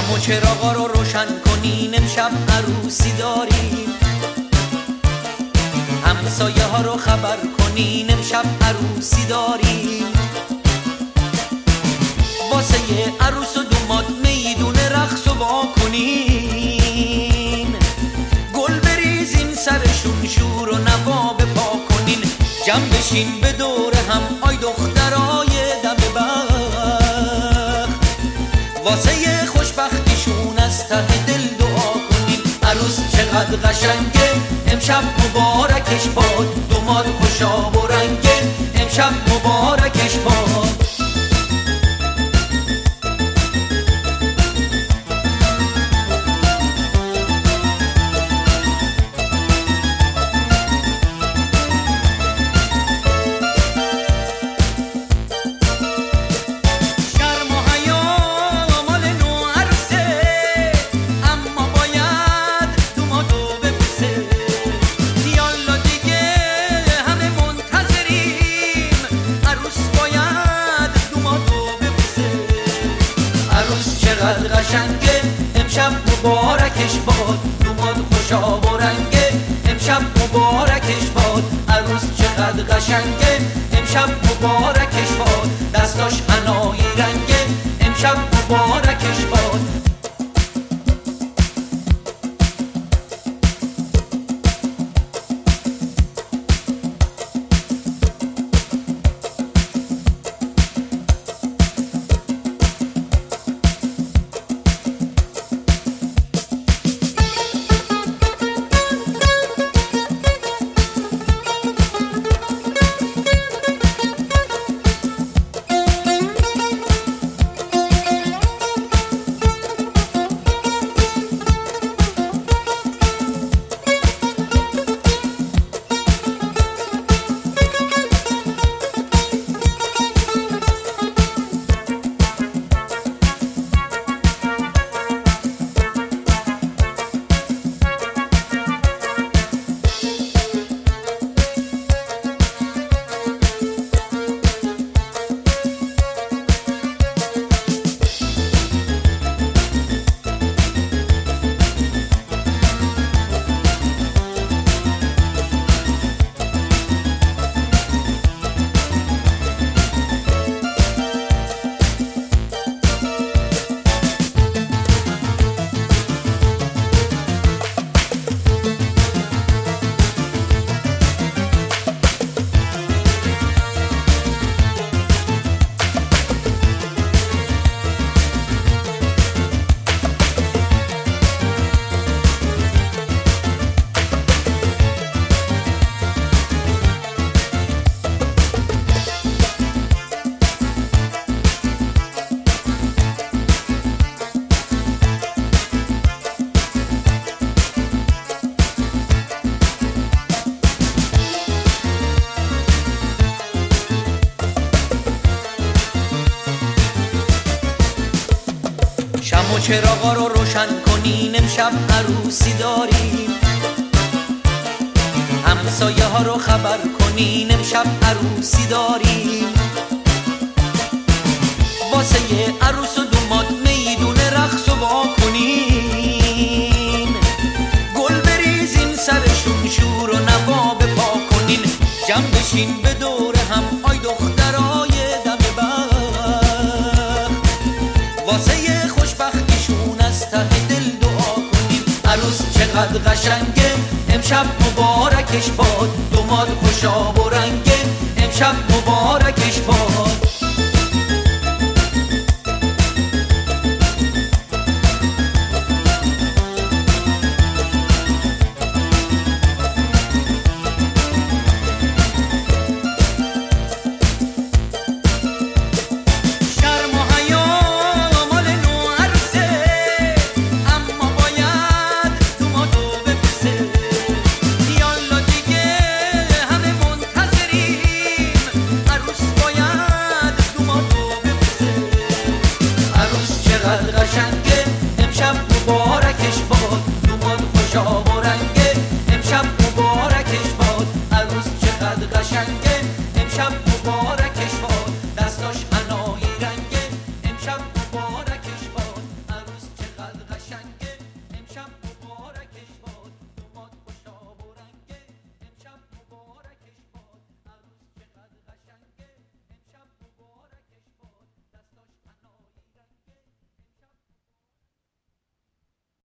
و چراغا رو روشن کنین، امشب عروسی داریم. همسایه ها رو خبر کنین، امشب عروسی داریم. واسه عروس و دوماد میدون رقص و وا کنین. گل بریزین سرشون، شور و نوا بپا کنین. جمع بشین به دور هم، آی دخترای دم بخت. واسه خوشبختیشون از ته دل دعا کنین. عروس چقدر قشنگه، امشب مبارکش باد. دوماد خوشا و رنگه، امشب مبارکش باد. چقدر قشنگه، امشب مبارکش باد. دوماد خوشا و رنگه، امشب مبارکش باد. عروس چقدر قشنگه، امشب مبارکش باد. دستاش حنایی رنگه، امشب مبارکش باد. شمع و چراغا رو روشن کنین، امشب عروسی داریم. همسایه ها رو خبر کنین، امشب عروسی داریم. واسه عروس و دوماد میدون رقص و وا کنین. گل بریزین سرشون، شور و نوا بپا کنین. جمع بشین به دور هم، آی دخترای دم بخت. واسه خوشبختیشون از ته دل دعا کنین. عروس چقدر قشنگه، امشب مبارکش باد. دوماد خوشا و رنگه، امشب مبارکش باد. قشنگه، امشب مبارکش باد. دوماد خوشا و رنگه، امشب مبارکش باد. عروس چقدر قشنگه، امشب مبارکش باد. دستاش حنایی رنگه، امشب